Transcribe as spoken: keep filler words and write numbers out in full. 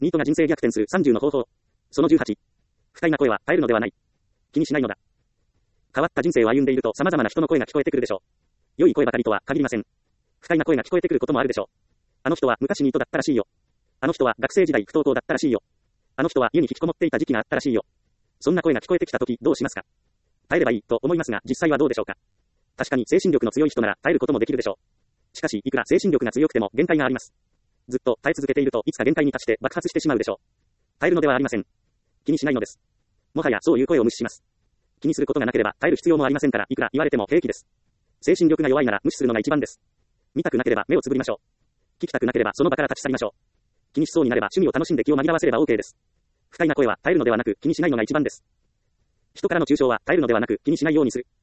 ニートが人生逆転するさんじゅうの方法。そのじゅうはち。不快な声は耐えるのではない。気にしないのだ。変わった人生を歩んでいると様々な人の声が聞こえてくるでしょう。良い声ばかりとは限りません。不快な声が聞こえてくることもあるでしょう。あの人は昔ニートだったらしいよ。あの人は学生時代不登校だったらしいよ。あの人は家に引きこもっていた時期があったらしいよ。そんな声が聞こえてきたときどうしますか？耐えればいいと思いますが、実際はどうでしょうか？確かに精神力の強い人なら耐えることもできるでしょう。しかし、いくら精神力が強くても限界があります。ずっと耐え続けているといつか限界に達して爆発してしまうでしょう。耐えるのではありません。気にしないのです。もはやそういう声を無視します。気にすることがなければ耐える必要もありませんから、いくら言われても平気です。精神力が弱いなら無視するのが一番です。見たくなければ目をつぶりましょう。聞きたくなければその場から立ち去りましょう。気にしそうになれば趣味を楽しんで気を紛らわせれば OK です。不快な声は耐えるのではなく気にしないのが一番です。人からの中傷は耐えるのではなく気にしないようにする。